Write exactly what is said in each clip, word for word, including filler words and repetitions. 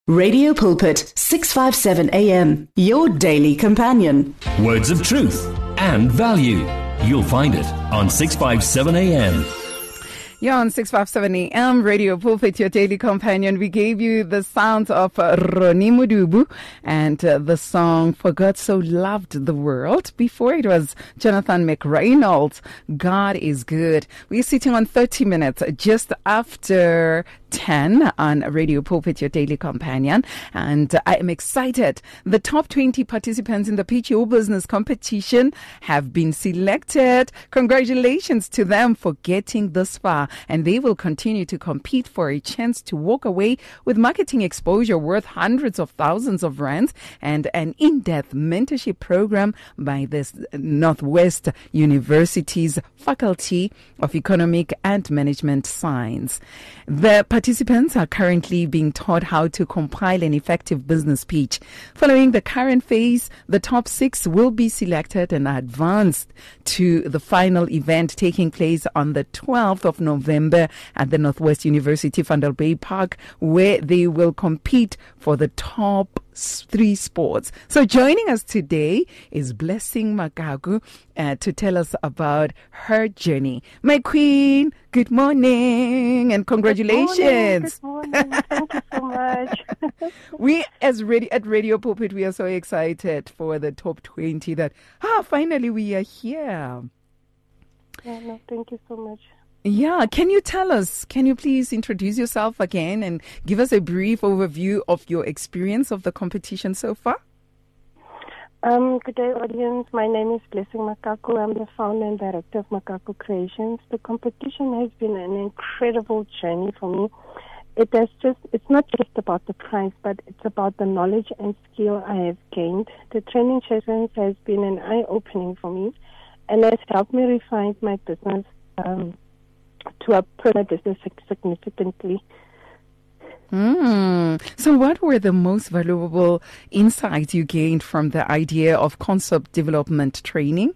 Radio Pulpit, six fifty-seven A M, your daily companion. Words of truth and value. You'll find it on six fifty-seven A M. Yeah, on six fifty-seven A M, Radio Pulpit, your daily companion. We gave you the sounds of uh, Ronnie Mudubu and uh, the song For God So Loved the World. Before it was Jonathan McReynolds, God is Good. We're sitting on thirty minutes just after ten on Radio Pulpit, your daily companion. And I am excited. The top twenty participants in the P G O Business competition have been selected. Congratulations to them for getting this far. And they will continue to compete for a chance to walk away with marketing exposure worth hundreds of thousands of rands and an in-depth mentorship program by this Northwest University's Faculty of Economic and Management Science. The participants are currently being taught how to compile an effective business pitch. Following the current phase, the top six will be selected and advanced to the final event taking place on the twelfth of November at the Northwest University Vanderbay Park, where they will compete for the top three sports. So joining us today is Blessing Makaku uh, to tell us about her journey. My queen, good morning and congratulations. Good morning. Good morning. Thank you so much. We as radio, at Radio Pulpit, we are so excited for the top twenty that, ah, finally we are here. Yeah, no, thank you so much. Yeah, can you tell us, can you please introduce yourself again and give us a brief overview of your experience of the competition so far? Um, good day, audience. My name is Blessing Makaku. I'm the founder and director of Makaku Creations. The competition has been an incredible journey for me. It has just, it's not just about the prize, but it's about the knowledge and skill I have gained. The training sessions has been an eye-opening for me and has helped me refine my business um, to upgrade my business significantly. Mm. So what were the most valuable insights you gained from the idea of concept development training?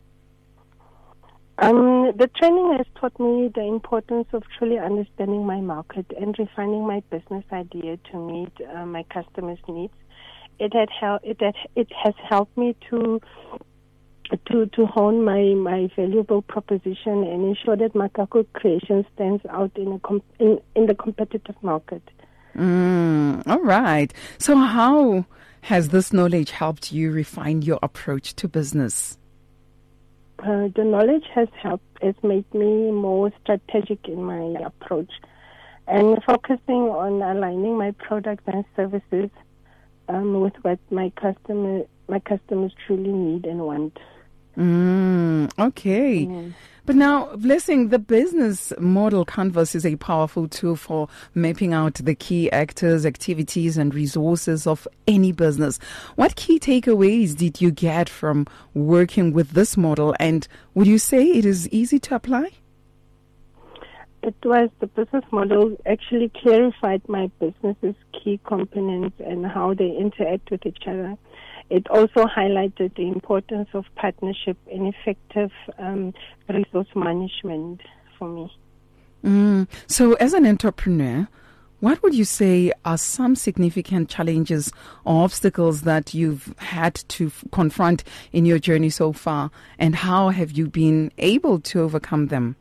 Um, the training has taught me the importance of truly understanding my market and refining my business idea to meet uh, my customers' needs. It had hel- it had, it has helped me to to to hone my, my valuable proposition and ensure that Makaku Creation stands out in a com- in, in the competitive market. Mm, all right. So how has this knowledge helped you refine your approach to business? Uh, the knowledge has helped, has made me more strategic in my approach and focusing on aligning my products and services um, with what my customer my customers truly need and want. Mm, okay. Mm. But now, Blessing, the business model canvas is a powerful tool for mapping out the key actors, activities, and resources of any business. What key takeaways did you get from working with this model, and would you say it is easy to apply? It was the business model actually clarified my business's key components and how they interact with each other. It also highlighted the importance of partnership and effective um, resource management for me. Mm. So as an entrepreneur, what would you say are some significant challenges or obstacles that you've had to f- confront in your journey so far, and how have you been able to overcome them?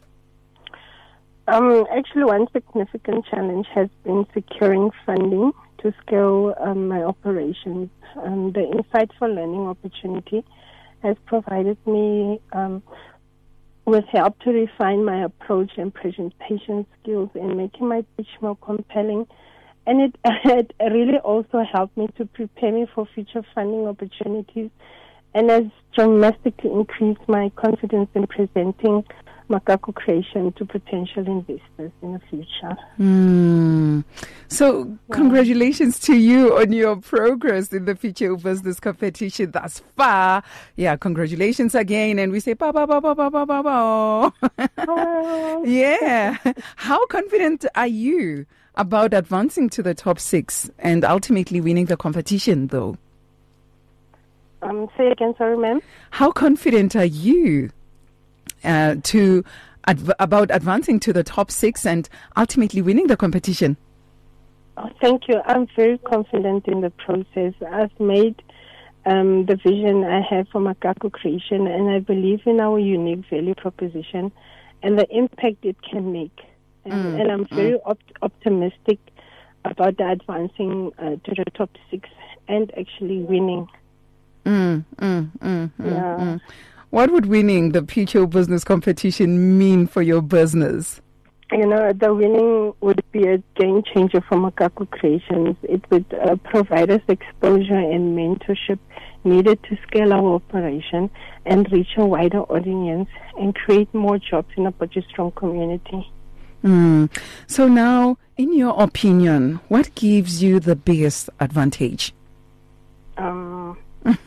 Um, actually, one significant challenge has been securing funding to scale um, my operations. Um, the insightful learning opportunity has provided me um, with help to refine my approach and presentation skills and making my pitch more compelling. And it, it really also helped me to prepare me for future funding opportunities and has dramatically increased my confidence in presenting Makaku Creation to potential investors in the future. Mm. So, yeah. Congratulations to you on your progress in the P G O Business competition thus far. Yeah, congratulations again. And we say, ba, ba, ba, ba, ba, ba, ba, ba. Yeah. How confident are you about advancing to the top six and ultimately winning the competition, though? Um, say again, sorry, ma'am. How confident are you uh, to adv- about advancing to the top six and ultimately winning the competition? Oh, thank you. I'm very confident in the process. I've made um, the vision I have for Makako Creation, and I believe in our unique value proposition and the impact it can make. And, mm, and I'm very mm. op- optimistic about the advancing uh, to the top six and actually winning. Mm, mm, mm, yeah. mm, mm. What would winning the P H O business competition mean for your business? You know, the winning would be a game changer for Makako Creations. It would uh, provide us exposure and mentorship needed to scale our operation and reach a wider audience and create more jobs in a Potchefstroom community. Mm. So now, in your opinion, what gives you the biggest advantage? Um...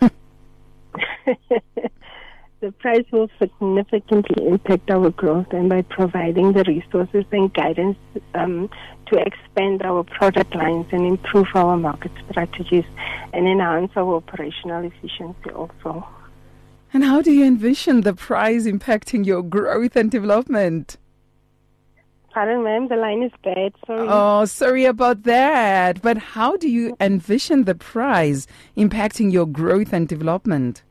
The prize will significantly impact our growth, and by providing the resources and guidance um, to expand our product lines and improve our market strategies and enhance our operational efficiency also. And how do you envision the prize impacting your growth and development? Pardon, ma'am, the line is bad. Sorry. Oh, sorry about that. But how do you envision the prize impacting your growth and development?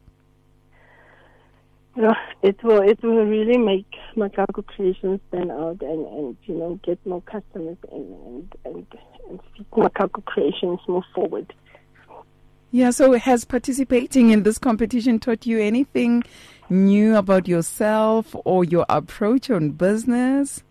No, it will it will really make Makako Creations stand out and, and you know get more customers in and and, and see Makako Creations move forward. Yeah, so has participating in this competition taught you anything new about yourself or your approach on business?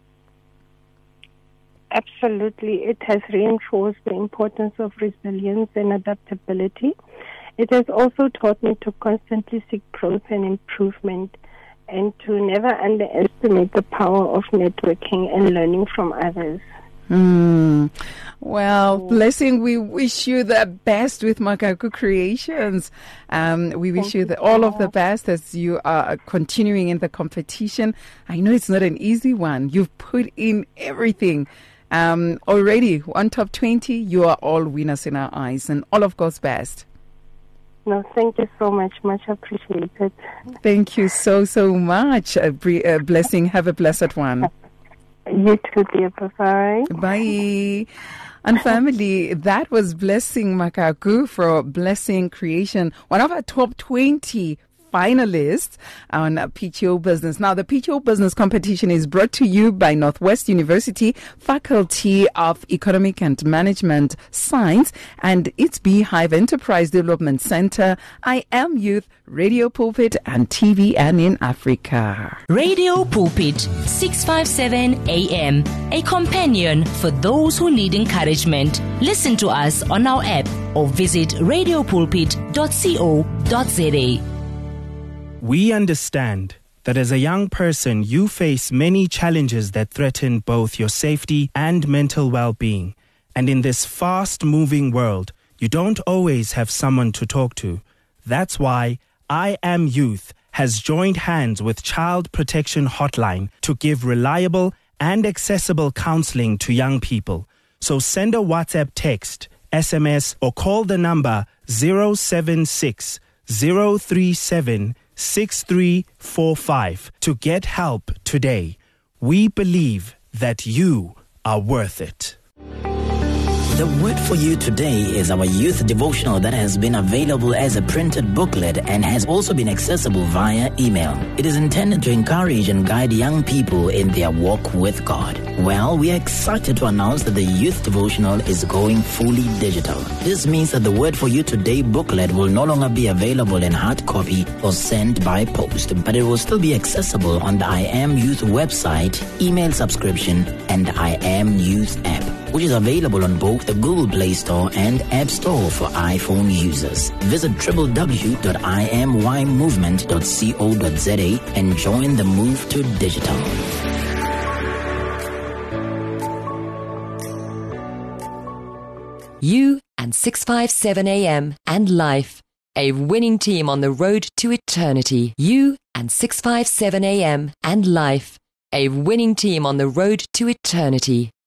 Absolutely. It has reinforced the importance of resilience and adaptability. It has also taught me to constantly seek growth and improvement and to never underestimate the power of networking and learning from others. Mm. Well, Blessing, we wish you the best with Makako Creations. Um, we wish Thank you, you the, all of the best as you are continuing in the competition. I know it's not an easy one. You've put in everything. Um, already on top twenty, you are all winners in our eyes, and all of God's best. No, thank you so much. Much appreciated. Thank you so, so much. A bre- a blessing. Have a blessed one. You too, dear. Bye-bye. Bye. And family, that was Blessing Makako for Blessing Creation, one of our top twenty finalists on P H O Business. Now, the P H O Business competition is brought to you by Northwest University, Faculty of Economic and Management Science, and its Beehive Enterprise Development Center, I Am Youth, Radio Pulpit, and T V N in Africa. Radio Pulpit, six fifty-seven A M, a companion for those who need encouragement. Listen to us on our app or visit radio pulpit dot co dot za. We understand that as a young person, you face many challenges that threaten both your safety and mental well-being. And in this fast-moving world, you don't always have someone to talk to. That's why I Am Youth has joined hands with Child Protection Hotline to give reliable and accessible counseling to young people. So send a WhatsApp text, S M S, or call the number zero seven six zero three seven six three four five to get help today. We believe that you are worth it. The word for you today is our youth devotional that has been available as a printed booklet and has also been accessible via email. It is intended to encourage and guide young people in their walk with God. Well, we are excited to announce that the youth devotional is going fully digital. This means that the word for you today booklet will no longer be available in hard copy or sent by post, but it will still be accessible on the I Am Youth website, email subscription, and I Am Youth app, which is available on both the Google Play Store and App Store for iPhone users. Visit w w w dot i am y movement dot co dot za and join the move to digital. You and six fifty-seven A M and Life, a winning team on the road to eternity. You and six fifty-seven A M and Life, a winning team on the road to eternity.